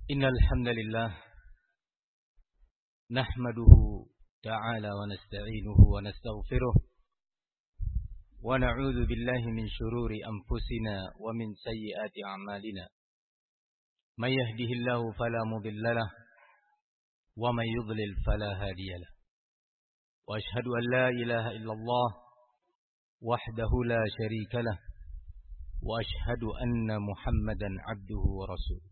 إن الحمد لله نحمده تعالى ونستعينه ونستغفره ونعوذ بالله من شرور أنفسنا ومن سيئات أعمالنا من يهده الله فلا مضل له ومن يضلل فلا هادي له وأشهد أن لا إله إلا الله وحده لا شريك له وأشهد أن محمدا عبده ورسوله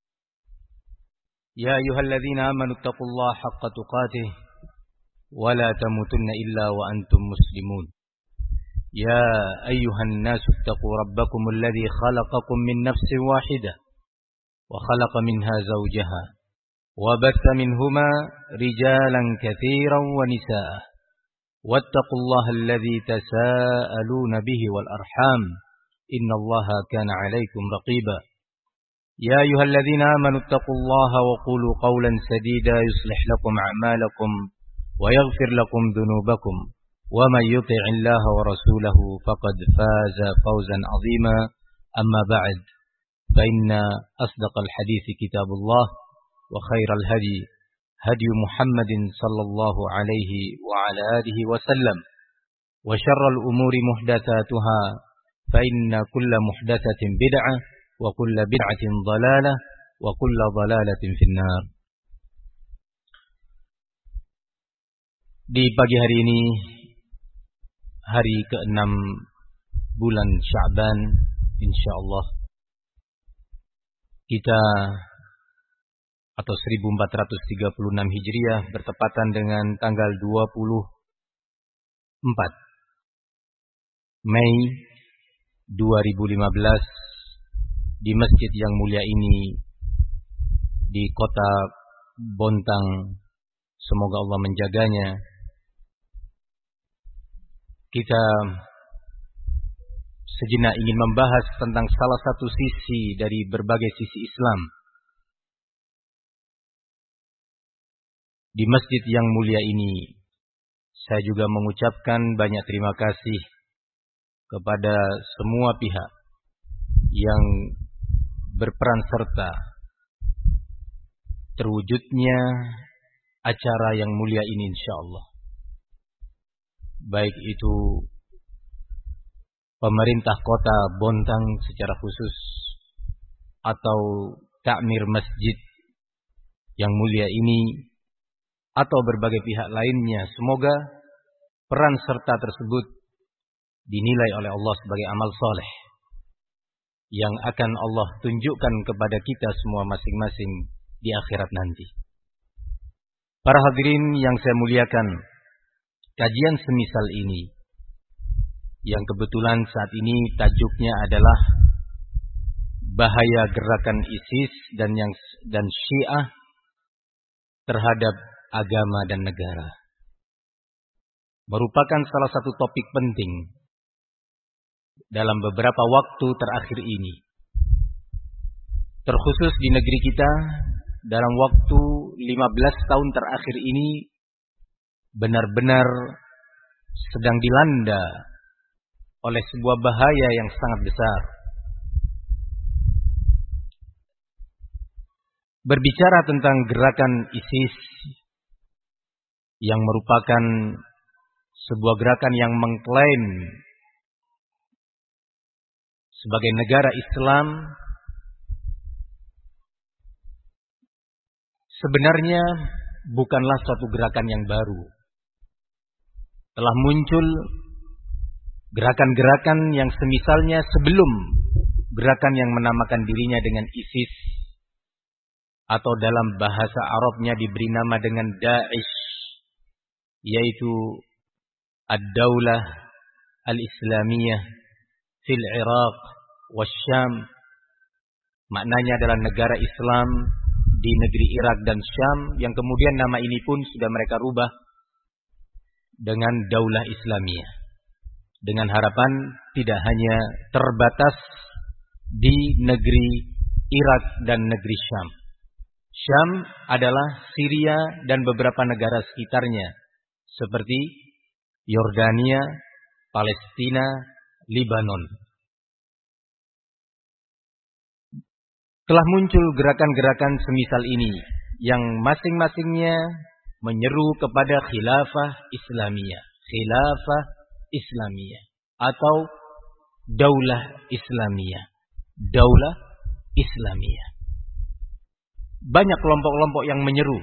يا أيها الذين آمنوا اتقوا الله حق تقاته ولا تموتن إلا وأنتم مسلمون يا أيها الناس اتقوا ربكم الذي خلقكم من نفس واحدة وخلق منها زوجها وبث منهما رجالا كثيرا ونساء واتقوا الله الذي تساءلون به والأرحام إن الله كان عليكم رقيبا يا أيها الذين آمنوا اتقوا الله وقولوا قولا سديدا يصلح لكم أعمالكم ويغفر لكم ذنوبكم ومن يطع الله ورسوله فقد فاز فوزا عظيما أما بعد فإن أصدق الحديث كتاب الله وخير الهدي هدي محمد صلى الله عليه وعلى آله وسلم وشر الأمور محدثاتها فإن كل محدثة بدعة وكل بدعة ضلالة وكل ضلالة في النار. Di pagi hari ini, hari ke-6 bulan Sya'ban, insyaallah kita atau 1436 Hijriah bertepatan dengan tanggal 24 Mei 2015 di masjid yang mulia ini di kota Bontang, semoga Allah menjaganya. Kita sejenak ingin membahas tentang salah satu sisi dari berbagai sisi Islam di masjid yang mulia ini. Saya juga mengucapkan banyak terima kasih kepada semua pihak yang berperan serta terwujudnya acara yang mulia ini insyaallah. Baik itu pemerintah kota Bontang secara khusus atau takmir masjid yang mulia ini atau berbagai pihak lainnya. Semoga peran serta tersebut dinilai oleh Allah sebagai amal soleh yang akan Allah tunjukkan kepada kita semua masing-masing di akhirat nanti. Para hadirin yang saya muliakan, kajian semisal ini yang kebetulan saat ini tajuknya adalah bahaya gerakan ISIS dan Syiah terhadap agama dan negara, merupakan salah satu topik penting dalam beberapa waktu terakhir ini, terkhusus di negeri kita. Dalam waktu 15 tahun terakhir ini benar-benar sedang dilanda oleh sebuah bahaya yang sangat besar. Berbicara tentang gerakan ISIS yang merupakan sebuah gerakan yang mengklaim sebagai negara Islam, sebenarnya bukanlah suatu gerakan yang baru. Telah muncul gerakan-gerakan yang semisalnya sebelum gerakan yang menamakan dirinya dengan ISIS, atau dalam bahasa Arabnya diberi nama dengan Daesh, yaitu Ad-Daulah Al-Islamiyah fil Iraq wasyam. Maknanya adalah negara Islam di negeri Irak dan Syam, yang kemudian nama ini pun sudah mereka rubah dengan Daulah Islamiyah, dengan harapan tidak hanya terbatas di negeri Irak dan negeri Syam. Syam adalah Syria dan beberapa negara sekitarnya seperti Yordania, Palestina, Lebanon. telah muncul gerakan-gerakan semisal ini yang masing-masingnya menyeru kepada khilafah Islamiyah. Khilafah Islamiyah atau daulah Islamiyah. Daulah Islamiyah. Banyak kelompok-kelompok yang menyeru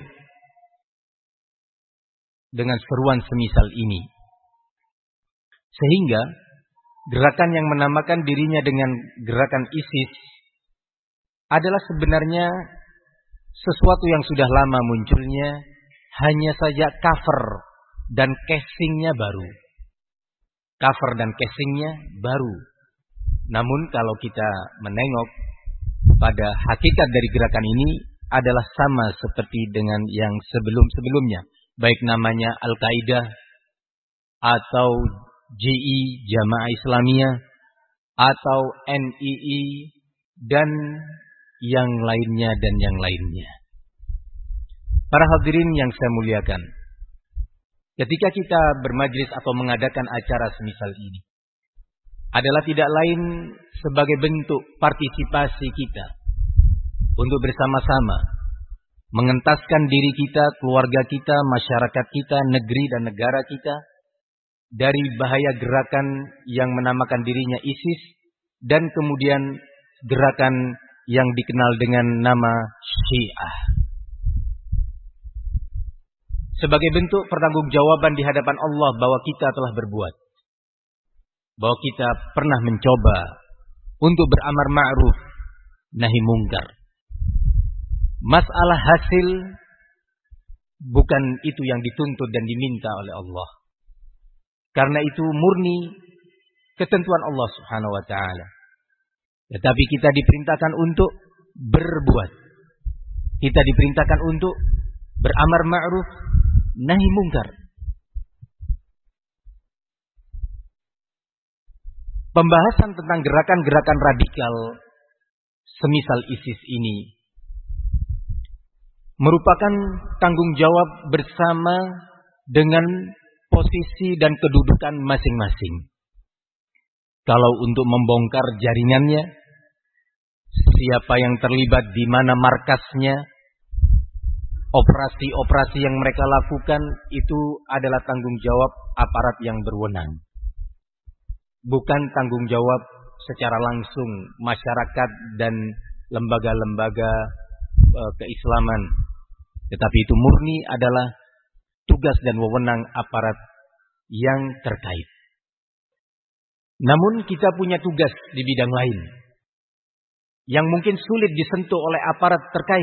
dengan seruan semisal ini. Sehingga gerakan yang menamakan dirinya dengan gerakan ISIS adalah sebenarnya sesuatu yang sudah lama munculnya, hanya saja cover dan casingnya baru. Cover dan casingnya baru. Namun kalau kita menengok pada hakikat dari gerakan ini adalah sama seperti dengan yang sebelum-sebelumnya. Baik namanya Al-Qaeda atau JI, Jamaah Islamiyah, atau NII, dan yang lainnya. Para hadirin yang saya muliakan, ketika kita bermajlis atau mengadakan acara semisal ini, adalah tidak lain sebagai bentuk partisipasi kita untuk bersama-sama mengentaskan diri kita, keluarga kita, masyarakat kita, negeri dan negara kita dari bahaya gerakan yang menamakan dirinya ISIS dan kemudian gerakan yang dikenal dengan nama Syiah. Sebagai bentuk pertanggungjawaban di hadapan Allah bahwa kita telah berbuat, bahwa kita pernah mencoba untuk beramar ma'ruf nahi mungkar. Masalah hasil bukan itu yang dituntut dan diminta oleh Allah. Karena itu murni ketentuan Allah Subhanahu wa taala. Tetapi kita diperintahkan untuk berbuat. Kita diperintahkan untuk beramar ma'ruf nahi mungkar. Pembahasan tentang gerakan-gerakan radikal semisal ISIS ini merupakan tanggung jawab bersama dengan posisi dan kedudukan masing-masing. Kalau untuk membongkar jaringannya, siapa yang terlibat di mana markasnya, operasi-operasi yang mereka lakukan itu adalah tanggung jawab aparat yang berwenang. Bukan tanggung jawab secara langsung masyarakat dan lembaga-lembaga keislaman. Tetapi itu murni adalah tugas dan wewenang aparat yang terkait. Namun kita punya tugas di bidang lain yang mungkin sulit disentuh oleh aparat terkait.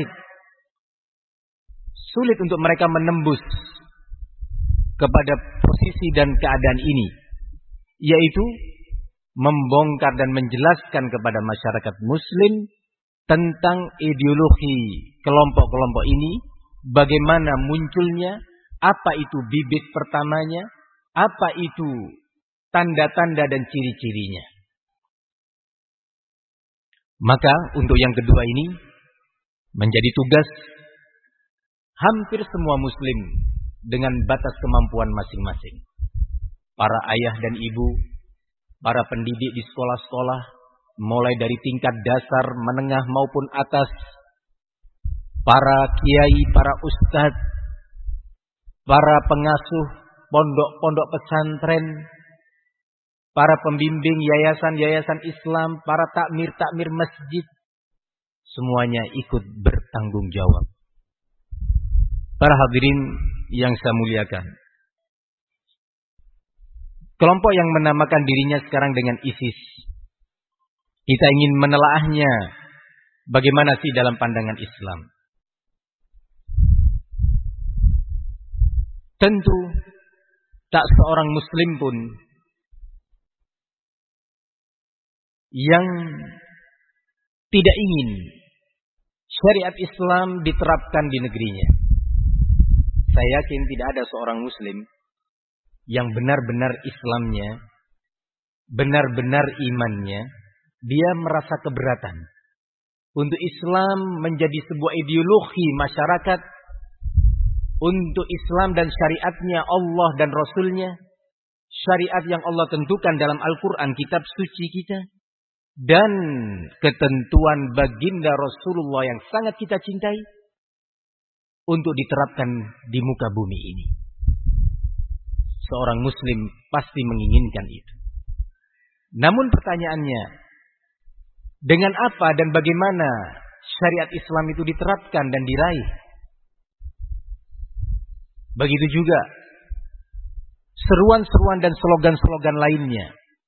Sulit untuk mereka menembus kepada posisi dan keadaan ini, yaitu membongkar dan menjelaskan kepada masyarakat muslim tentang ideologi kelompok-kelompok ini, bagaimana munculnya, apa itu bibit pertamanya, apa itu tanda-tanda dan ciri-cirinya. Maka untuk yang kedua ini menjadi tugas hampir semua muslim dengan batas kemampuan masing-masing. Para ayah dan ibu, para pendidik di sekolah-sekolah, mulai dari tingkat dasar, menengah maupun atas, para kiai, para ustadz, para pengasuh pondok-pondok pesantren, para pembimbing yayasan-yayasan Islam, para takmir-takmir masjid, semuanya ikut bertanggung jawab. Para hadirin yang saya muliakan, kelompok yang menamakan dirinya sekarang dengan ISIS, kita ingin menelaahnya bagaimana sih dalam pandangan Islam. Tentu tak seorang muslim pun yang tidak ingin syariat Islam diterapkan di negerinya. Saya yakin tidak ada seorang muslim yang benar-benar Islamnya, benar-benar imannya, dia merasa keberatan untuk Islam menjadi sebuah ideologi masyarakat, untuk Islam dan syariatnya Allah dan Rasulnya, syariat yang Allah tentukan dalam Al-Quran, kitab suci kita, dan ketentuan baginda Rasulullah yang sangat kita cintai untuk diterapkan di muka bumi ini. Seorang muslim pasti menginginkan itu. Namun pertanyaannya, dengan apa dan bagaimana syariat Islam itu diterapkan dan diraih? Begitu juga seruan-seruan dan slogan-slogan lainnya.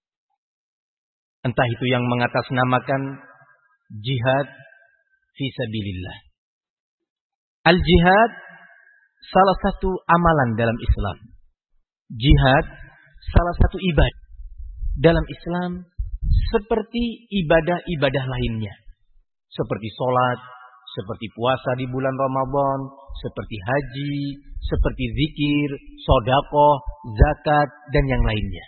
Entah itu yang mengatasnamakan jihad fi sabilillah. Al-jihad salah satu amalan dalam Islam. Jihad salah satu ibadah dalam Islam seperti ibadah-ibadah lainnya. Seperti sholat, seperti puasa di bulan Ramadan, seperti haji, seperti zikir, sedekah, zakat, dan yang lainnya.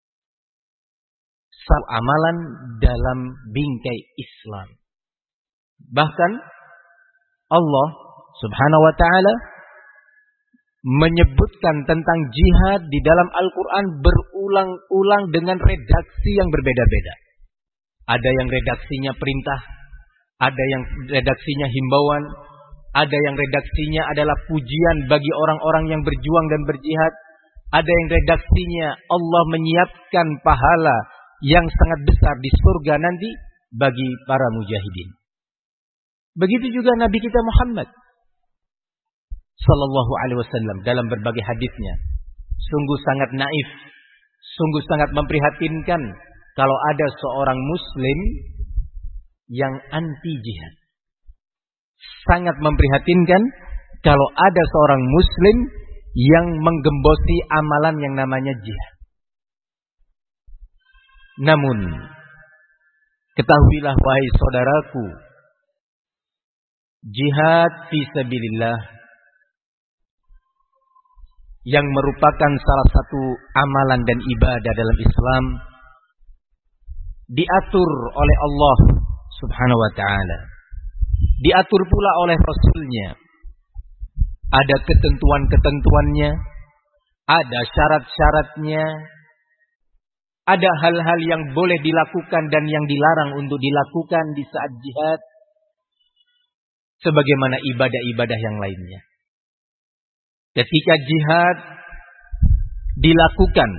Satu amalan dalam bingkai Islam. Bahkan Allah Subhanahu wa ta'ala menyebutkan tentang jihad di dalam Al-Quran berulang-ulang dengan redaksi yang berbeda-beda. Ada yang redaksinya perintah, ada yang redaksinya himbauan, ada yang redaksinya adalah pujian bagi orang-orang yang berjuang dan berjihad, ada yang redaksinya Allah menyiapkan pahala yang sangat besar di surga nanti bagi para mujahidin. Begitu juga Nabi kita Muhammad sallallahu alaihi wasallam dalam berbagai hadisnya sungguh sangat naif, sungguh sangat memprihatinkan kalau ada seorang muslim yang anti jihad. Sangat memprihatinkan kalau ada seorang muslim yang menggembosi amalan yang namanya jihad. Namun ketahuilah wahai saudaraku, jihad fi sabilillah yang merupakan salah satu amalan dan ibadah dalam Islam diatur oleh Allah Subhanahu wa ta'ala. Diatur pula oleh Rasulnya. Ada ketentuan-ketentuannya, ada syarat-syaratnya, ada hal-hal yang boleh dilakukan dan yang dilarang untuk dilakukan di saat jihad, sebagaimana ibadah-ibadah yang lainnya. Ketika jihad dilakukan,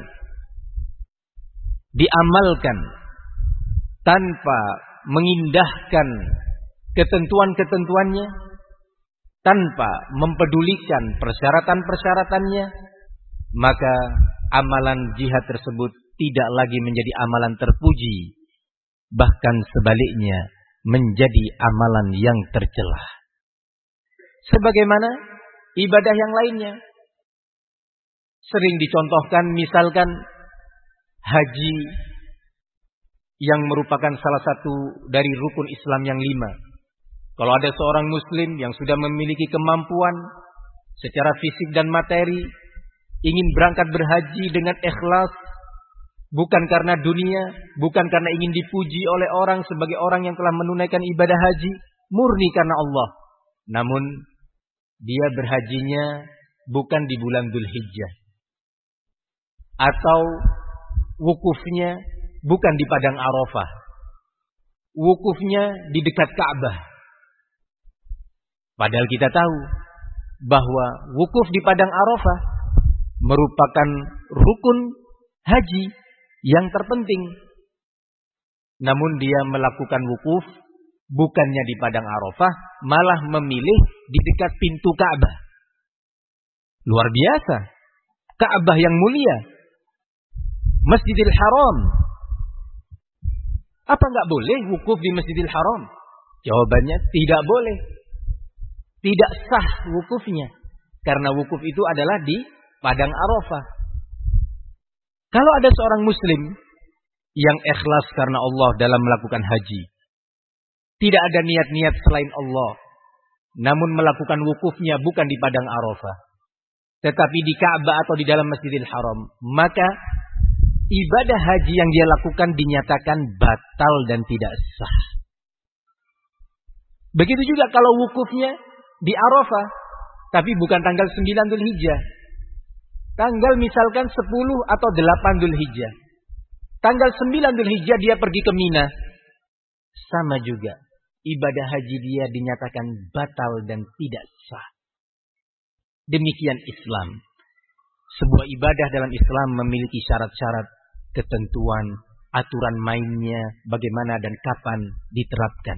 diamalkan tanpa mengindahkan ketentuan-ketentuannya, tanpa mempedulikan persyaratan-persyaratannya, maka amalan jihad tersebut tidak lagi menjadi amalan terpuji, bahkan sebaliknya menjadi amalan yang tercelah. Sebagaimana ibadah yang lainnya, sering dicontohkan misalkan haji yang merupakan salah satu dari rukun Islam yang 5. Kalau ada seorang muslim yang sudah memiliki kemampuan secara fisik dan materi, ingin berangkat berhaji dengan ikhlas, bukan karena dunia, bukan karena ingin dipuji oleh orang sebagai orang yang telah menunaikan ibadah haji, murni karena Allah. Namun dia berhajinya bukan di bulan Dzulhijjah, atau wukufnya bukan di padang Arafah, wukufnya di dekat Ka'bah. Padahal kita tahu bahwa wukuf di padang Arafah merupakan rukun haji yang terpenting. Namun dia melakukan wukuf bukannya di padang Arafah, malah memilih di dekat pintu Ka'bah. Luar biasa. Ka'bah yang mulia, Masjidil Haram. Apa enggak boleh wukuf di Masjidil Haram? Jawabannya tidak boleh. Tidak sah wukufnya. Karena wukuf itu adalah di padang Arafah. Kalau ada seorang muslim yang ikhlas karena Allah dalam melakukan haji, tidak ada niat-niat selain Allah, namun melakukan wukufnya bukan di padang Arafah, tetapi di Ka'bah atau di dalam Masjidil Haram, maka ibadah haji yang dia lakukan dinyatakan batal dan tidak sah. Begitu juga kalau wukufnya di Arafah, tapi bukan tanggal 9 Dzulhijjah. Tanggal misalkan 10 atau 8 Dzulhijjah. Tanggal 9 Dzulhijjah dia pergi ke Mina. sama juga ibadah haji dia dinyatakan batal dan tidak sah. Demikian Islam. Sebuah ibadah dalam Islam memiliki syarat-syarat, ketentuan, aturan mainnya, bagaimana dan kapan diterapkan.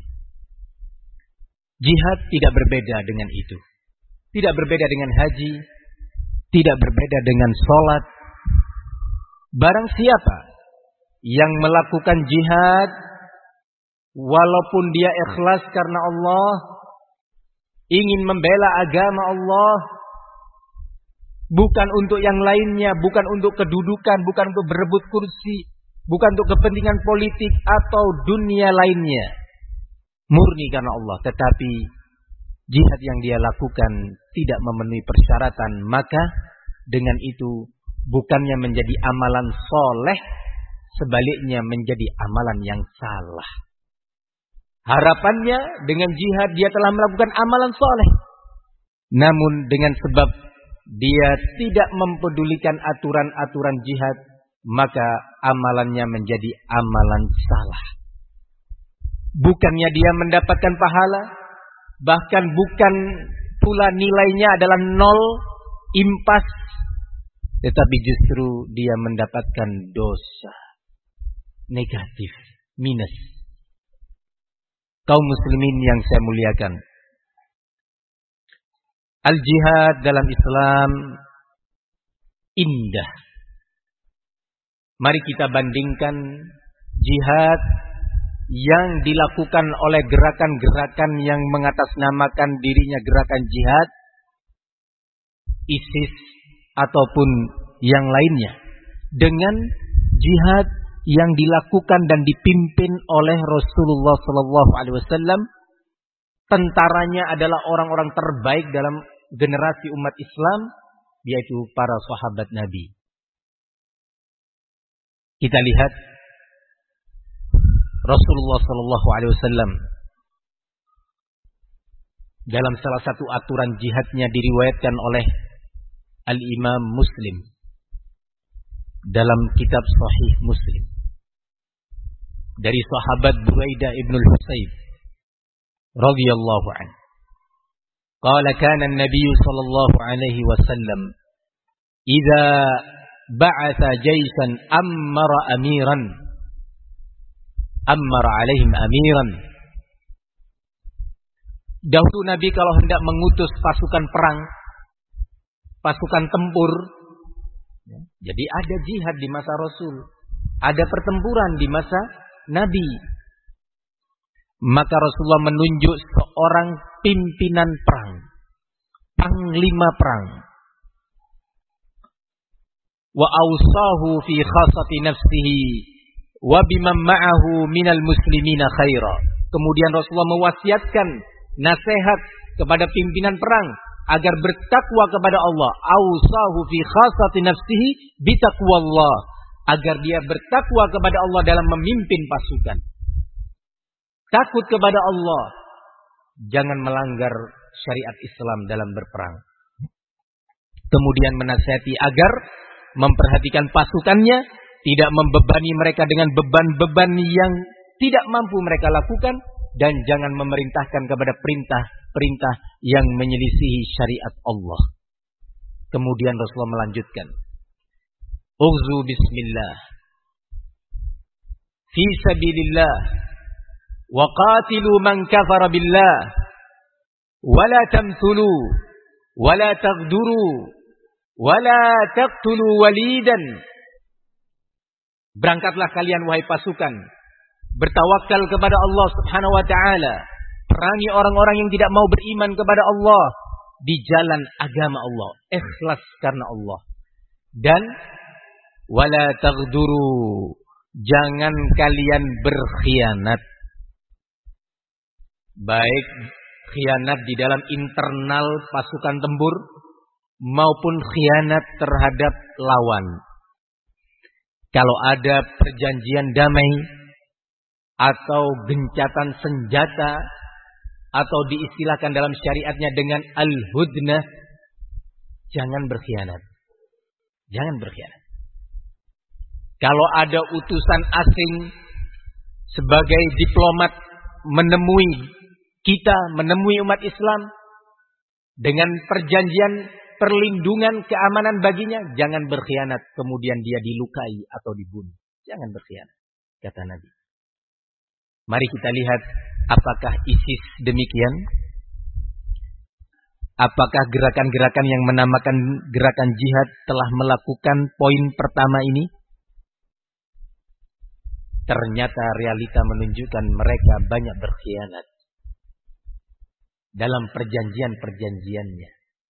Jihad tidak berbeda dengan itu. Tidak berbeda dengan haji, tidak berbeda dengan sholat. Barang siapa yang melakukan jihad, walaupun dia ikhlas karena Allah, ingin membela agama Allah, bukan untuk yang lainnya, bukan untuk kedudukan, bukan untuk berebut kursi, bukan untuk kepentingan politik atau dunia lainnya, murni karena Allah, tetapi jihad yang dia lakukan tidak memenuhi persyaratan, maka dengan itu bukannya menjadi amalan soleh, sebaliknya menjadi amalan yang salah. Harapannya dengan jihad dia telah melakukan amalan soleh, namun dengan sebab dia tidak mempedulikan aturan-aturan jihad, maka amalannya menjadi amalan salah. Bukannya dia mendapatkan pahala, bahkan bukan pula nilainya adalah 0, impas, tetapi justru dia mendapatkan dosa negatif, minus. Kaum muslimin yang saya muliakan, al-jihad dalam Islam indah. Mari kita bandingkan jihad yang dilakukan oleh gerakan-gerakan yang mengatasnamakan dirinya gerakan jihad, ISIS ataupun yang lainnya, dengan jihad yang dilakukan dan dipimpin oleh Rasulullah SAW. Tentaranya adalah orang-orang terbaik dalam generasi umat Islam, yaitu para sahabat Nabi. Kita lihat Rasulullah SAW dalam salah satu aturan jihadnya diriwayatkan oleh Al-Imam Muslim dalam kitab Sahih Muslim dari sahabat Buraidah ibn al-Husayb radhiyallahu anhu. Qala kana an-nabiy sallallahu alaihi wasallam idza ba'atha jaysan ammara alaihim amiran. Dahulu Nabi kalau hendak mengutus pasukan perang, pasukan tempur, jadi ada jihad di masa Rasul, ada pertempuran di masa Nabi, maka Rasulullah menunjuk seorang pimpinan perang, panglima perang. Wa awsahu fi khassati nafsihi wa biman ma'ahu minal muslimina khaira. Kemudian Rasulullah mewasiatkan nasihat kepada pimpinan perang agar bertakwa kepada Allah. Awsahu fi khassati nafsihi bitaqwallah, agar dia bertakwa kepada Allah dalam memimpin pasukan. Takut kepada Allah, jangan melanggar syariat Islam dalam berperang. Kemudian menasihati agar memperhatikan pasukannya, tidak membebani mereka dengan beban-beban yang tidak mampu mereka lakukan, dan jangan memerintahkan kepada perintah-perintah yang menyelisihi syariat Allah. Kemudian Rasulullah melanjutkan, Ughzu bismillah fi sabilillah wa qatilu man kafara billah wa la tamthulu wa la taghduru wa la taqtulu walidan. Berangkatlah kalian wahai pasukan, bertawakal kepada Allah Subhanahu wa taala, perangi orang-orang yang tidak mau beriman kepada Allah di jalan agama Allah, ikhlas karena Allah. Dan wala taghduru, jangan kalian berkhianat, baik khianat di dalam internal pasukan tempur maupun khianat terhadap lawan. Kalau ada perjanjian damai atau gencatan senjata, atau diistilahkan dalam syariatnya dengan al-hudnah, jangan berkhianat. Jangan berkhianat. Kalau ada utusan asing sebagai diplomat menemui kita, menemui umat Islam dengan perjanjian perlindungan keamanan baginya, jangan berkhianat kemudian dia dilukai atau dibunuh. Jangan berkhianat, kata Nabi. Mari kita lihat apakah ISIS demikian? Apakah gerakan-gerakan yang menamakan gerakan jihad telah melakukan poin pertama ini? Ternyata realita menunjukkan mereka banyak berkhianat dalam perjanjian-perjanjiannya.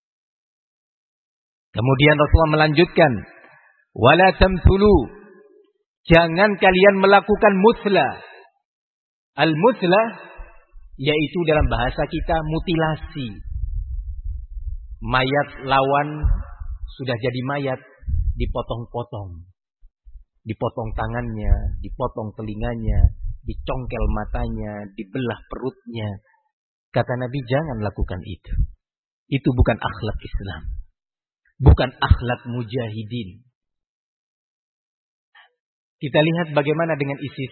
Kemudian Rasulullah melanjutkan, wala tamthulu, jangan kalian melakukan muslah. Al-muslah yaitu dalam bahasa kita mutilasi. Mayat lawan sudah jadi mayat, dipotong-potong. Dipotong tangannya, dipotong telinganya, dicongkel matanya, dibelah perutnya. Kata Nabi, jangan lakukan itu. Itu bukan akhlak Islam. Bukan akhlak mujahidin. Kita lihat bagaimana dengan ISIS.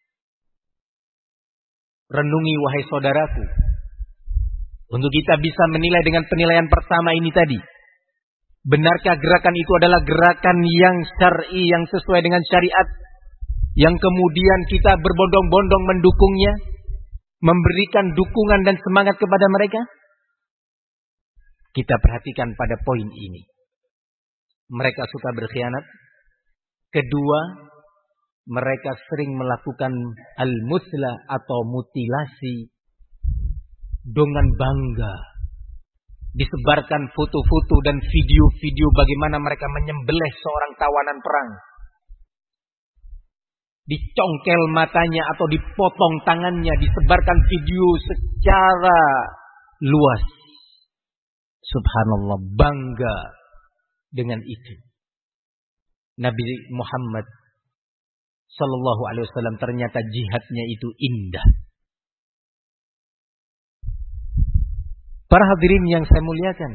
Renungi wahai saudaraku. Untuk kita bisa menilai dengan penilaian pertama ini tadi. Benarkah gerakan itu adalah gerakan yang syar'i, yang sesuai dengan syariat, yang kemudian kita berbondong-bondong mendukungnya, memberikan dukungan dan semangat kepada mereka? Kita perhatikan pada poin ini. Mereka suka berkhianat. Kedua, mereka sering melakukan al-muslah atau mutilasi dengan bangga. Disebarkan foto-foto dan video-video bagaimana mereka menyembelih seorang tawanan perang. Dicongkel matanya atau dipotong tangannya, disebarkan video secara luas. Subhanallah, bangga dengan itu. Nabi Muhammad sallallahu alaihi wasallam ternyata jihadnya itu indah. Para hadirin yang saya muliakan,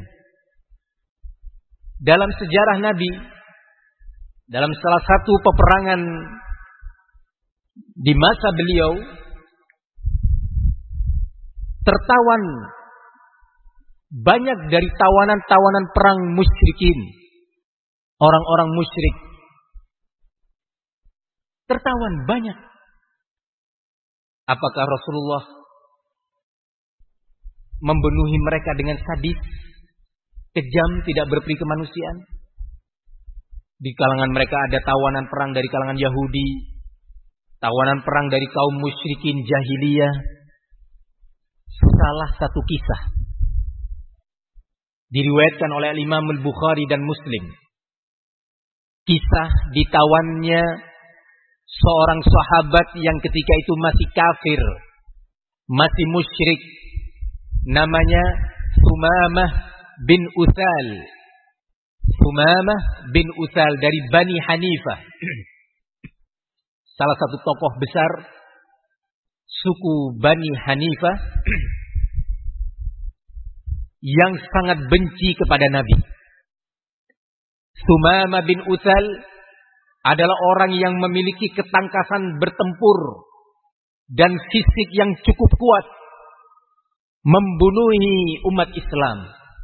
dalam sejarah Nabi, dalam salah satu peperangan di masa beliau, tertawan banyak dari tawanan-tawanan perang musyrikin, orang-orang musyrik. Tertawan banyak. Apakah Rasulullah membunuhi mereka dengan sadis, kejam, tidak berperi kemanusiaan? Di kalangan mereka ada tawanan perang dari kalangan Yahudi, tawanan perang dari kaum musyrikin jahiliyah. Salah satu kisah diriwayatkan oleh Imam Al-Bukhari dan Muslim. Kisah ditawannya seorang sahabat yang ketika itu masih kafir, masih musyrik. Namanya Sumamah bin Utsal. Sumamah bin Utsal dari Bani Hanifah. Salah satu tokoh besar suku Bani Hanifah yang sangat benci kepada Nabi. Sumamah bin Utsal adalah orang yang memiliki ketangkasan bertempur dan fisik yang cukup kuat, membunuhi umat Islam.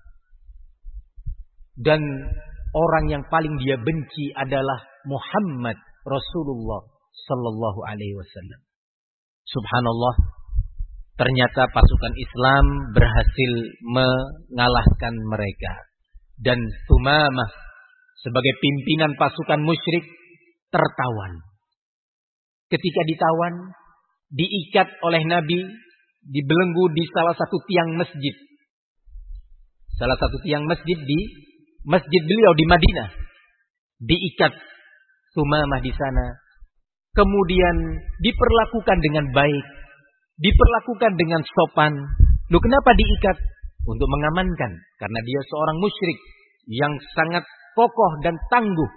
Dan orang yang paling dia benci adalah Muhammad Rasulullah sallallahu alaihi wasallam. Subhanallah, ternyata pasukan Islam berhasil mengalahkan mereka. Dan Sumamah sebagai pimpinan pasukan musyrik tertawan. Ketika ditawan, diikat oleh Nabi, dibelenggu di salah satu tiang masjid. Salah satu tiang masjid di masjid beliau di Madinah. Diikat Sumamah di sana. Kemudian diperlakukan dengan baik, diperlakukan dengan sopan. Loh, kenapa diikat? Untuk mengamankan, karena dia seorang musyrik yang sangat kokoh dan tangguh.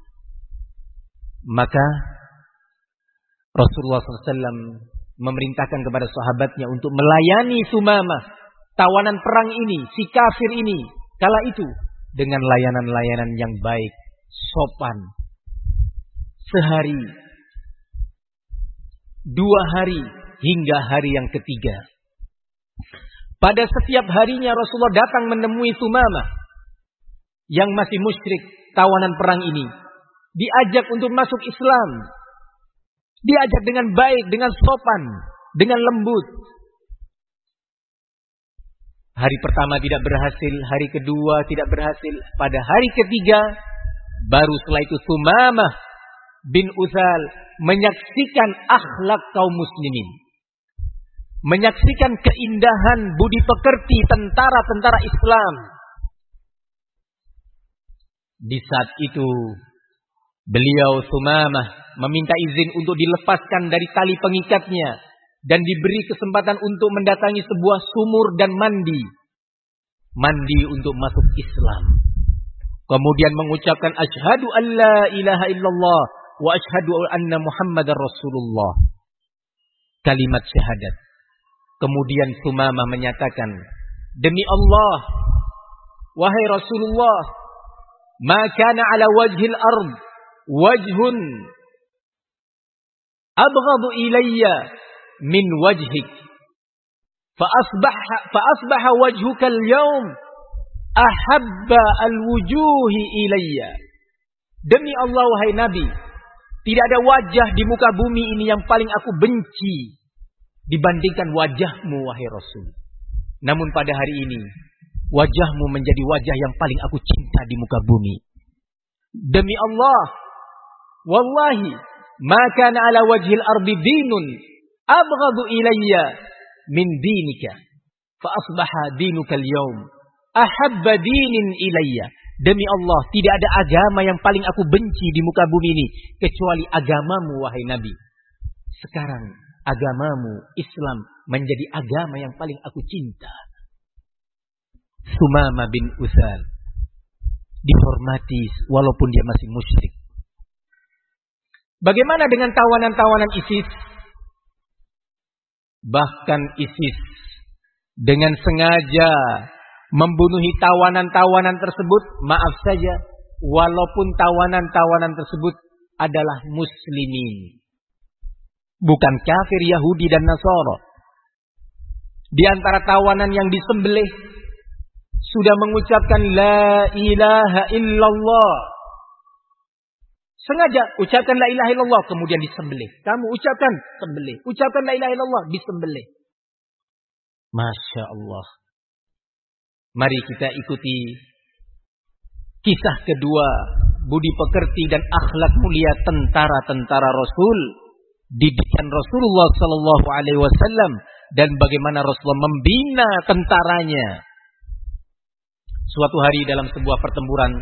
Maka Rasulullah SAW memerintahkan kepada sahabatnya untuk melayani Sumamah, tawanan perang ini, si kafir ini, kala itu dengan layanan-layanan yang baik, sopan. Sehari, 2 hari, hingga hari yang ketiga. Pada setiap harinya Rasulullah datang menemui Sumamah yang masih musyrik, tawanan perang ini. Diajak untuk masuk Islam. Diajak dengan baik, dengan sopan, dengan lembut. Hari pertama tidak berhasil, hari kedua tidak berhasil. Pada hari ketiga, baru setelah itu Sumamah bin Utsal menyaksikan akhlak kaum muslimin. Menyaksikan keindahan budi pekerti tentara-tentara Islam. Di saat itu, beliau Sumamah meminta izin untuk dilepaskan dari tali pengikatnya dan diberi kesempatan untuk mendatangi sebuah sumur dan mandi. Mandi untuk masuk Islam. Kemudian mengucapkan asyhadu an la ilaha illallah wa asyhadu anna Muhammadar Rasulullah. Kalimat syahadat. Kemudian Sumamah menyatakan, demi Allah, wahai Rasulullah, ma kana ala wajhil ard wajhun abghadu ilayya min wajhik fa asbaha wajhuka al-yawm ahabba al-wujuhi ilayya. Demi Allah wahai Nabi, tidak ada wajah di muka bumi ini yang paling aku benci dibandingkan wajahmu wahai Rasul. Namun pada hari ini wajahmu menjadi wajah yang paling aku cinta di muka bumi. Demi Allah, wallahi ma kana ala wajhil ardi dinun abghadu ilayya min dinika fa asbaha dinuka al-yawm ahabba dinin ilayya. Demi Allah, tidak ada agama yang paling aku benci di muka bumi ini kecuali agamamu wahai Nabi. Sekarang agamamu Islam menjadi agama yang paling aku cinta. Sumamah bin Utsal dihormati walaupun dia masih musyrik. Bagaimana dengan tawanan-tawanan ISIS? Bahkan ISIS dengan sengaja membunuhi tawanan-tawanan tersebut, maaf saja, walaupun tawanan-tawanan tersebut adalah muslimin, bukan kafir Yahudi dan Nasara. Di antara tawanan yang disembelih sudah mengucapkan la ilaha illallah. Sengaja ucapkan la ilaha illallah kemudian disembelih. Kamu ucapkan, sembelih. Ucapkan la ilaha illallah, disembelih. Masya Allah. Mari kita ikuti kisah kedua budi pekerti dan akhlak mulia tentara-tentara Rasul, didikan Rasulullah sallallahu alaihi wasallam dan bagaimana Rasulullah membina tentaranya. Suatu hari dalam sebuah pertempuran,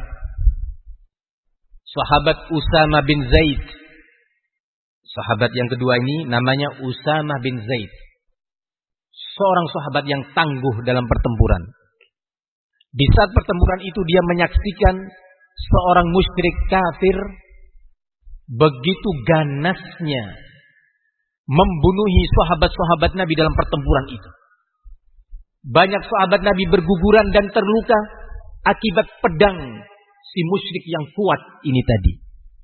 sahabat Usama bin Zaid, sahabat yang kedua ini namanya Usama bin Zaid, seorang sahabat yang tangguh dalam pertempuran. Di saat pertempuran itu dia menyaksikan seorang musyrik kafir begitu ganasnya membunuhi sahabat-sahabat Nabi dalam pertempuran itu. Banyak sahabat Nabi berguguran dan terluka akibat pedang si musyrik yang kuat ini tadi.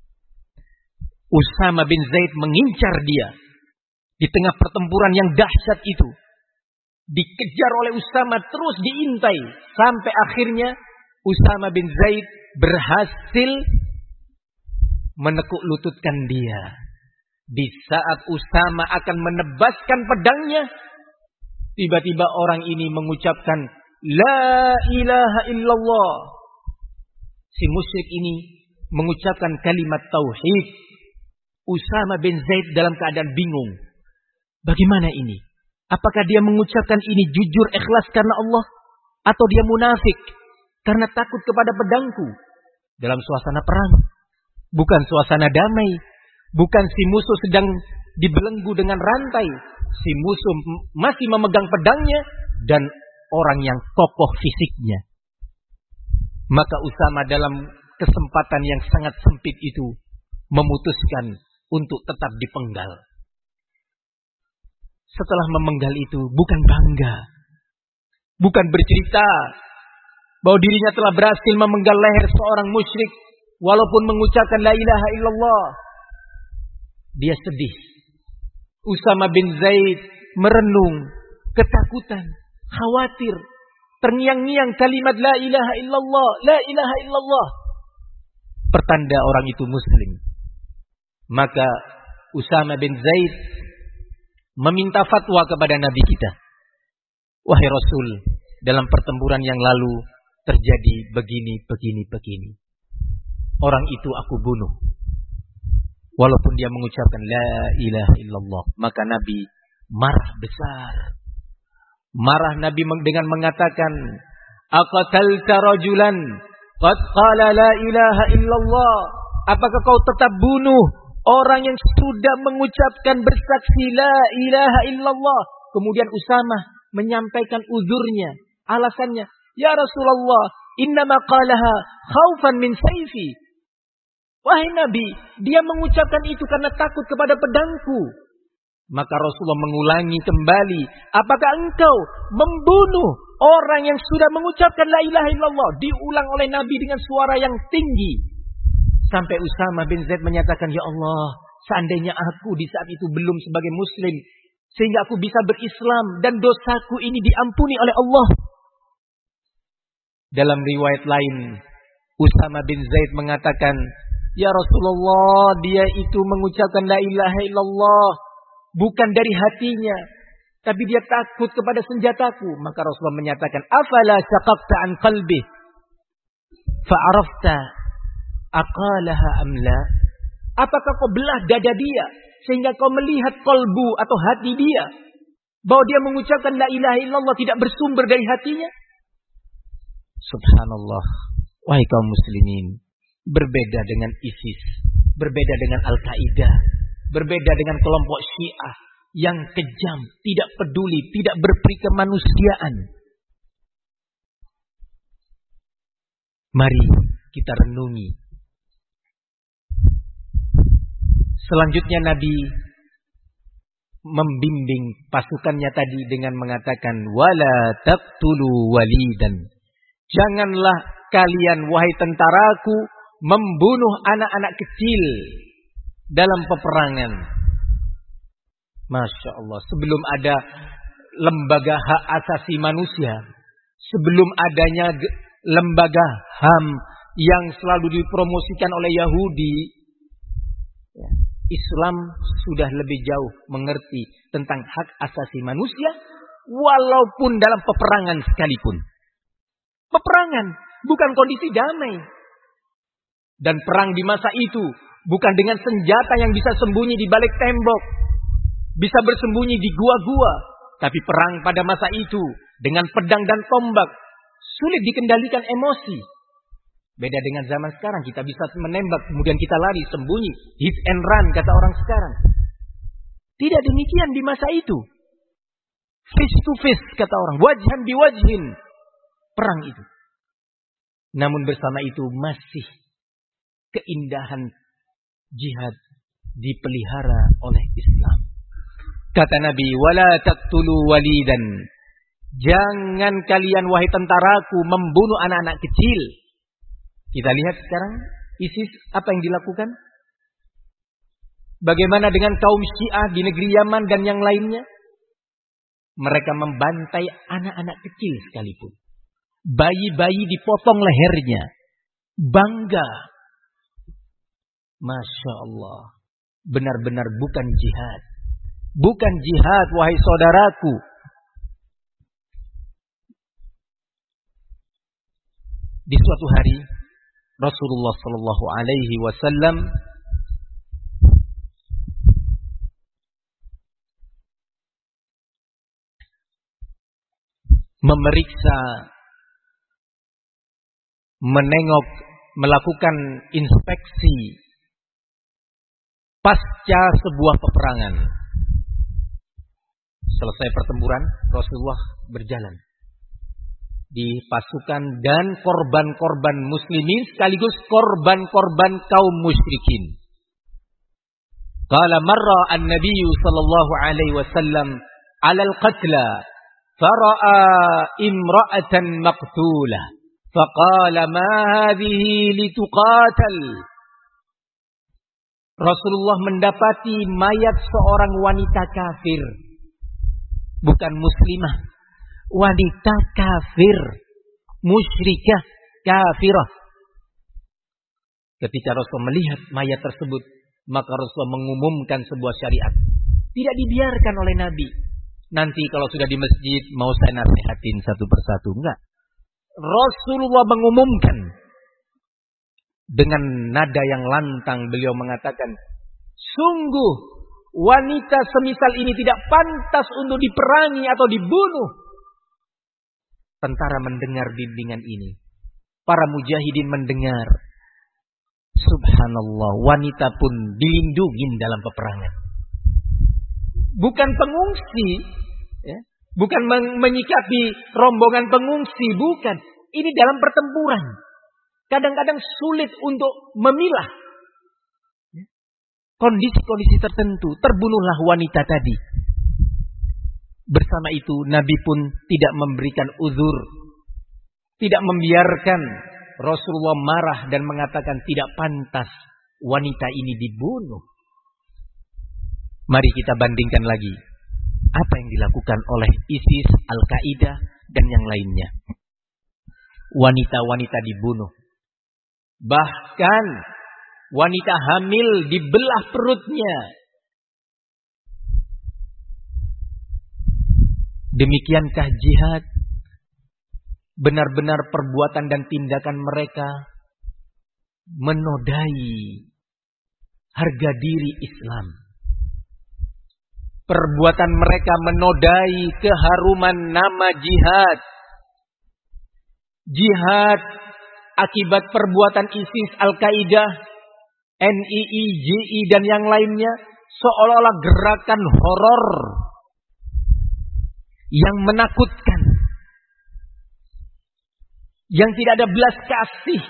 Usama bin Zaid mengincar dia di tengah pertempuran yang dahsyat itu. Dikejar oleh Usama, terus diintai sampai akhirnya Usama bin Zaid berhasil menekuk lututkan dia. Di saat Usama akan menebaskan pedangnya, tiba-tiba orang ini mengucapkan la ilaha illallah. Si musyrik ini mengucapkan kalimat tauhid. Usama bin Zaid dalam keadaan bingung. Bagaimana ini? Apakah dia mengucapkan ini jujur ikhlas karena Allah, atau dia munafik karena takut kepada pedangku? Dalam suasana perang, bukan suasana damai, bukan si musuh sedang dibelenggu dengan rantai, si musuh masih memegang pedangnya dan orang yang kokoh fisiknya. Maka Usama dalam kesempatan yang sangat sempit itu memutuskan untuk tetap dipenggal. Setelah memenggal itu bukan bangga, bukan bercerita bahwa dirinya telah berhasil memenggal leher seorang musyrik walaupun mengucapkan la ilaha illallah. Dia sedih Usama bin Zaid merenung, ketakutan, khawatir, terngiang-ngiang kalimat la ilaha illallah, la ilaha illallah. Pertanda orang itu muslim. Maka Usama bin Zaid meminta fatwa kepada Nabi kita. Wahai Rasul, dalam pertempuran yang lalu terjadi begini. Orang itu aku bunuh. Walaupun dia mengucapkan la ilaha illallah. Maka Nabi marah besar. Marah Nabi dengan mengatakan, aqatalta rajulan qad qala la ilaha illallah. Apakah kau tetap bunuh orang yang sudah mengucapkan bersaksi la ilaha illallah? Kemudian Usama menyampaikan uzurnya, alasannya, ya Rasulullah, innama qalaha khaufan min sayfi. Wahai Nabi, dia mengucapkan itu karena takut kepada pedangku. Maka Rasulullah mengulangi kembali, apakah engkau membunuh orang yang sudah mengucapkan la ilaha illallah? Diulang oleh Nabi dengan suara yang tinggi. Sampai Usama bin Zaid menyatakan, ya Allah, seandainya aku di saat itu belum sebagai muslim, sehingga aku bisa berislam dan dosaku ini diampuni oleh Allah. Dalam riwayat lain, Usama bin Zaid mengatakan, ya Rasulullah, dia itu mengucapkan la ilaha illallah bukan dari hatinya, tapi dia takut kepada senjataku. Maka Rasulullah menyatakan, afala syaqaqta an qalbi fa'arafta aqalaha amla. Apakah kau belah dada dia sehingga kau melihat kolbu atau hati dia, bahwa dia mengucapkan la ilaha illallah tidak bersumber dari hatinya? Subhanallah. Wahai kaum muslimin, berbeda dengan ISIS, berbeda dengan Al-Qaeda, berbeda dengan kelompok Syiah yang kejam, tidak peduli, tidak berperi kemanusiaan. Mari kita renungi. Selanjutnya Nabi membimbing pasukannya tadi dengan mengatakan, wala taqtulu walidan. Janganlah kalian, wahai tentaraku, membunuh anak-anak kecil dalam peperangan. Masya Allah. Sebelum ada lembaga hak asasi manusia, sebelum adanya lembaga HAM yang selalu dipromosikan oleh Yahudi, Islam sudah lebih jauh mengerti tentang hak asasi manusia, walaupun dalam peperangan sekalipun. Peperangan bukan kondisi damai. Dan perang di masa itu bukan dengan senjata yang bisa sembunyi di balik tembok, bisa bersembunyi di gua-gua. Tapi perang pada masa itu dengan pedang dan tombak, sulit dikendalikan emosi. Beda dengan zaman sekarang, kita bisa menembak, kemudian kita lari, sembunyi, hit and run kata orang sekarang. Tidak demikian di masa itu. Face to face kata orang, wajhan bi wajhin. Perang itu. Namun bersama itu masih keindahan jihad dipelihara oleh Islam. Kata Nabi, wala taqtulu walidan. Jangan kalian, wahai tentaraku, membunuh anak-anak kecil. Kita lihat sekarang ISIS apa yang dilakukan? Bagaimana dengan kaum Syiah di negeri Yaman dan yang lainnya? Mereka membantai anak-anak kecil sekalipun. Bayi-bayi dipotong lehernya. Bangga. Masya Allah. Benar-benar bukan jihad. Bukan jihad, wahai saudaraku. Di suatu hari Rasulullah sallallahu alaihi wasallam memeriksa, menengok, melakukan inspeksi pasca sebuah peperangan. Selesai pertempuran, Rasulullah berjalan di pasukan dan korban-korban muslimin sekaligus korban-korban kaum musyrikin. Qala marra an-nabiy sallallahu alaihi wasallam 'ala al-qatla fara'a imra'atan maqtulah faqala ma hadhihi lituqatal. Rasulullah mendapati mayat seorang wanita kafir. Bukan muslimah. Wanita kafir. Musyrikah. Kafirah. Ketika Rasulullah melihat mayat tersebut, maka Rasulullah mengumumkan sebuah syariat. Tidak dibiarkan oleh Nabi. Nanti kalau sudah di masjid, mau saya nasihatin satu persatu. Enggak. Rasulullah mengumumkan. Dengan nada yang lantang beliau mengatakan, sungguh wanita semisal ini tidak pantas untuk diperangi atau dibunuh. Tentara mendengar bimbingan ini. Para mujahidin mendengar. Subhanallah, wanita pun dilindungi dalam peperangan. Bukan pengungsi, ya. Bukan menyikapi rombongan pengungsi, bukan. Ini dalam pertempuran. Kadang-kadang sulit untuk memilah kondisi-kondisi tertentu. Terbunuhlah wanita tadi. Bersama itu Nabi pun tidak memberikan uzur. Tidak membiarkan Rasulullah marah dan mengatakan tidak pantas wanita ini dibunuh. Mari kita bandingkan lagi. Apa yang dilakukan oleh ISIS, Al-Qaeda, dan yang lainnya. Wanita-wanita dibunuh. Bahkan wanita hamil dibelah perutnya. Demikiankah jihad? Benar-benar perbuatan dan tindakan mereka menodai harga diri Islam. Perbuatan mereka menodai keharuman nama jihad. Jihad akibat perbuatan ISIS, Al-Qaeda, NII, JI, dan yang lainnya seolah-olah gerakan horor yang menakutkan, yang tidak ada belas kasih.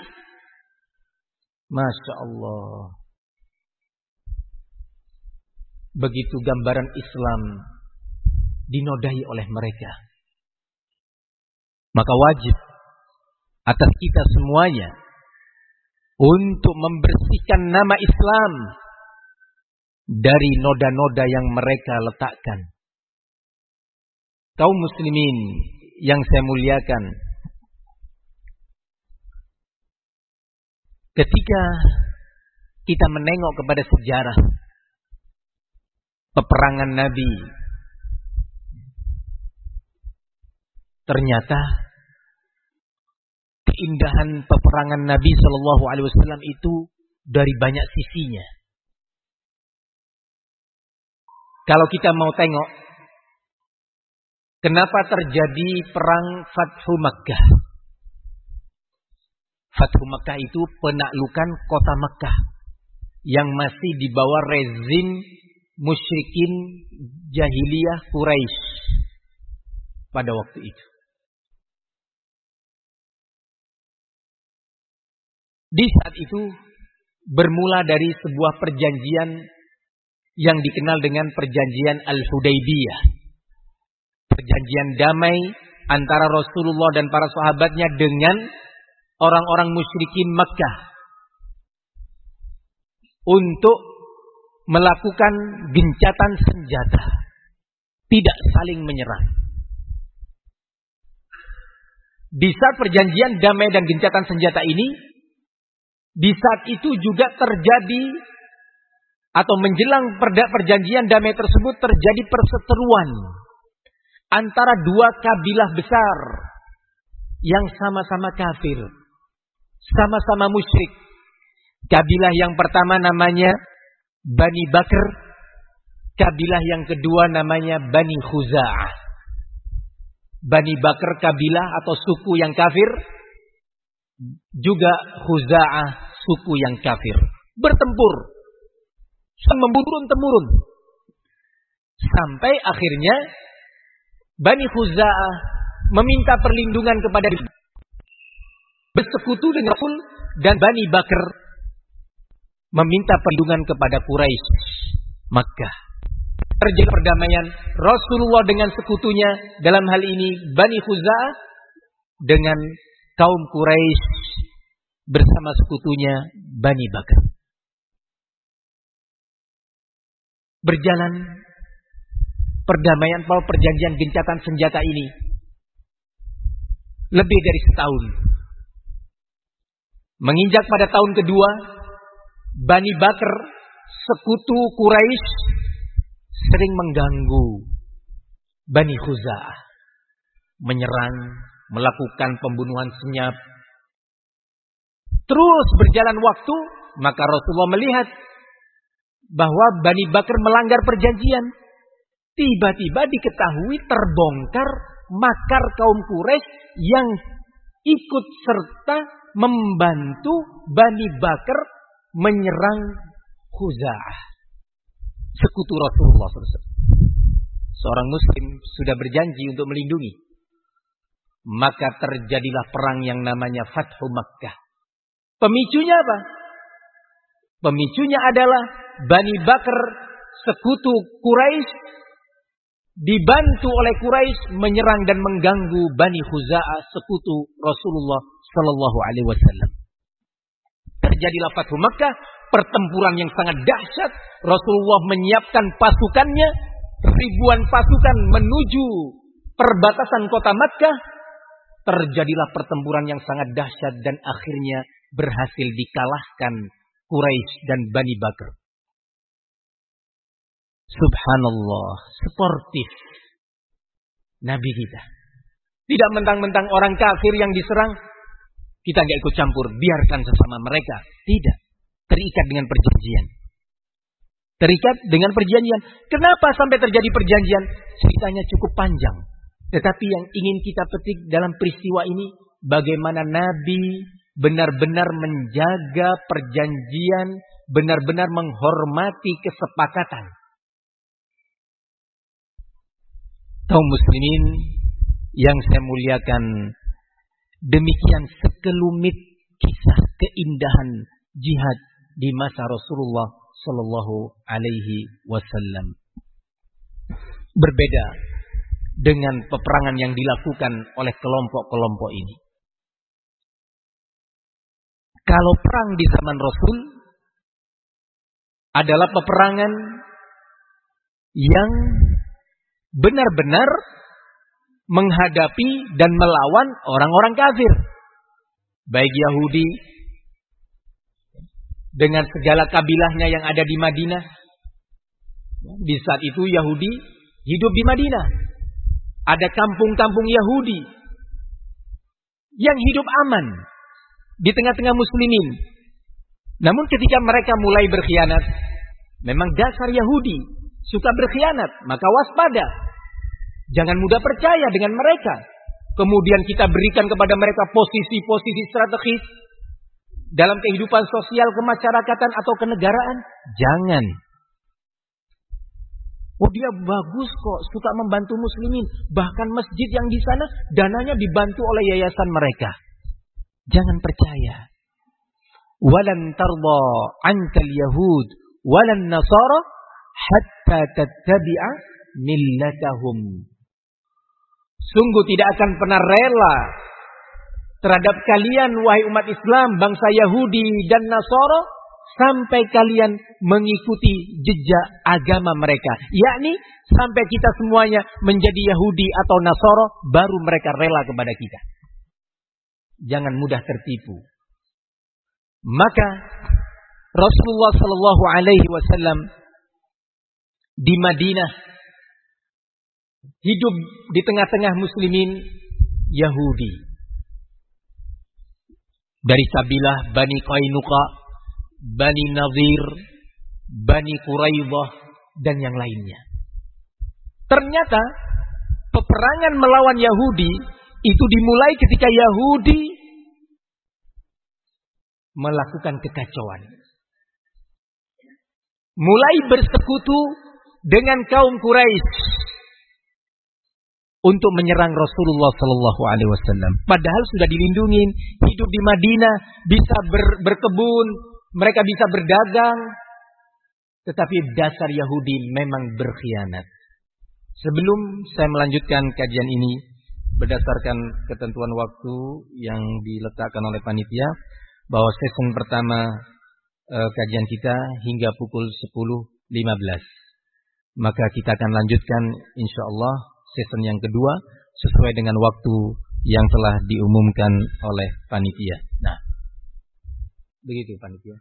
Masya Allah. Begitu gambaran Islam dinodai oleh mereka. Maka wajib atas kita semuanya untuk membersihkan nama Islam dari noda-noda yang mereka letakkan. Kaum muslimin yang saya muliakan, ketika kita menengok kepada sejarah peperangan Nabi, ternyata keindahan peperangan Nabi Shallallahu Alaihi Wasallam itu dari banyak sisinya. Kalau kita mau tengok, kenapa terjadi perang Fathu Makkah? Fathu Makkah itu penaklukan kota Makkah yang masih di bawah rezim musyrikin jahiliyah Quraisy pada waktu itu. Di saat itu bermula dari sebuah perjanjian yang dikenal dengan perjanjian Al-Hudaybiyah. Perjanjian damai antara Rasulullah dan para sahabatnya dengan orang-orang musyrikin Makkah untuk melakukan gencatan senjata, tidak saling menyerang. Di saat perjanjian damai dan gencatan senjata ini, di saat itu juga terjadi atau menjelang perjanjian damai tersebut terjadi perseteruan antara dua kabilah besar yang sama-sama kafir, sama-sama musyrik. Kabilah yang pertama namanya Bani Bakr, kabilah yang kedua namanya Bani Khuza'ah. Bani Bakr kabilah atau suku yang kafir, juga Khuza'ah suku yang kafir. Bertempur, memburun-temurun, sampai akhirnya Bani Khuza'ah meminta perlindungan kepada bersekutu dengan Rasul, dan Bani Bakr meminta perlindungan kepada Quraisy Makkah. Terjadi perdamaian Rasulullah dengan sekutunya, dalam hal ini Bani Khuza'ah, dengan kaum Quraisy bersama sekutunya Bani Bakr. berjalan perdamaian perjanjian gencatan senjata ini lebih dari setahun. Menginjak pada tahun kedua, Bani Bakr, sekutu Quraisy, sering mengganggu Bani Khuza'ah, menyerang, melakukan pembunuhan senyap. Terus berjalan waktu, maka Rasulullah melihat bahwa Bani Bakr melanggar perjanjian. Tiba-tiba diketahui terbongkar makar kaum Quraisy yang ikut serta membantu Bani Bakr menyerang Khuza'ah, sekutu Rasulullah SAW. Seorang muslim sudah berjanji untuk melindungi. Maka terjadilah perang yang namanya Fathu Makkah. Pemicunya apa? Pemicunya adalah Bani Bakr, sekutu Quraisy, dibantu oleh Quraisy menyerang dan mengganggu Bani Khuza'ah, sekutu Rasulullah Sallallahu Alaihi Wasallam. Terjadilah Fathu Makkah, pertempuran yang sangat dahsyat. Rasulullah menyiapkan pasukannya, ribuan pasukan menuju perbatasan kota Makkah. Terjadilah pertempuran yang sangat dahsyat dan akhirnya berhasil dikalahkan Quraisy dan Bani Bakr. Subhanallah, sportif Nabi kita. Tidak mentang-mentang orang kafir yang diserang, kita nggak ikut campur, biarkan sesama mereka. Tidak, terikat dengan perjanjian. Terikat dengan perjanjian. Kenapa sampai terjadi perjanjian? Ceritanya cukup panjang. Tetapi yang ingin kita petik dalam peristiwa ini, bagaimana Nabi benar-benar menjaga perjanjian, benar-benar menghormati kesepakatan. Kaum muslimin yang saya muliakan, demikian sekelumit kisah keindahan jihad di masa Rasulullah Sallallahu Alaihi Wasallam. Berbeda dengan peperangan yang dilakukan oleh kelompok-kelompok ini. Kalau perang di zaman Rasul adalah peperangan yang benar-benar menghadapi dan melawan orang-orang kafir. Baik Yahudi dengan segala kabilahnya yang ada di Madinah. Di saat itu Yahudi hidup di Madinah. Ada kampung-kampung Yahudi yang hidup aman di tengah-tengah muslimin. Namun ketika mereka mulai berkhianat, memang dasar Yahudi suka berkhianat, maka waspada. Jangan mudah percaya dengan mereka. Kemudian kita berikan kepada mereka posisi-posisi strategis dalam kehidupan sosial, kemasyarakatan atau kenegaraan. Jangan. Oh, dia bagus kok, suka membantu muslimin. Bahkan masjid yang di sana dananya dibantu oleh yayasan mereka. Jangan percaya. Walan tarda ankal yahud walan nasara hatta tattabi'a millatahum. Sungguh tidak akan pernah rela terhadap kalian wahai umat Islam, bangsa Yahudi dan Nasara, sampai kalian mengikuti jejak agama mereka. Yakni sampai kita semuanya menjadi Yahudi atau Nasara, baru mereka rela kepada kita. Jangan mudah tertipu. Maka Rasulullah Sallallahu Alaihi Wasallam di Madinah hidup di tengah-tengah muslimin Yahudi dari kabilah Bani Qainuqa, Bani Nadir, Bani Quraidah dan yang lainnya. Ternyata peperangan melawan Yahudi itu dimulai ketika Yahudi melakukan kekacauan. Mulai bersekutu dengan kaum Quraisy untuk menyerang Rasulullah Sallallahu Alaihi Wasallam. Padahal sudah dilindungi, hidup di Madinah, bisa berkebun, mereka bisa berdagang. Tetapi dasar Yahudi memang berkhianat. Sebelum saya melanjutkan kajian ini, berdasarkan ketentuan waktu yang diletakkan oleh panitia, bahwa sesi pertama kajian kita hingga pukul 10.15. maka kita akan lanjutkan insyaallah season yang kedua sesuai dengan waktu yang telah diumumkan oleh panitia. Nah, begitu panitia.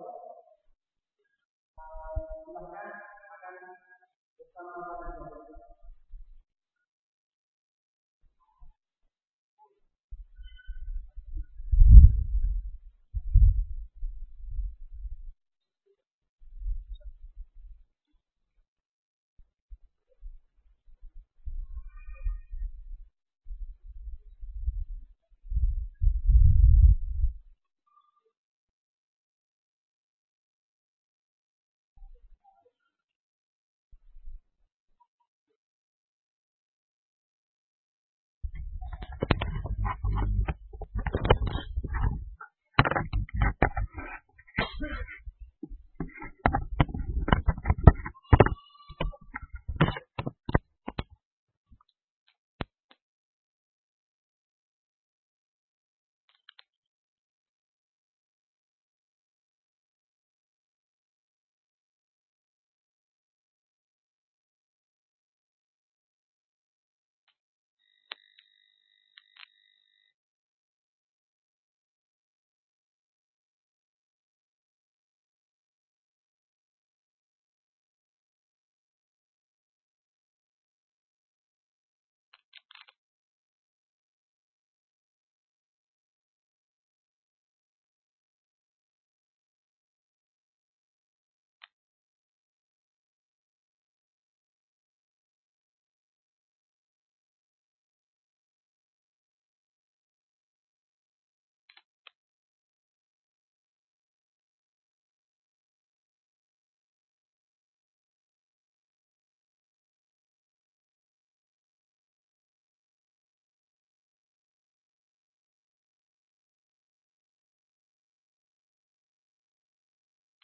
Silakan akan bersama-sama.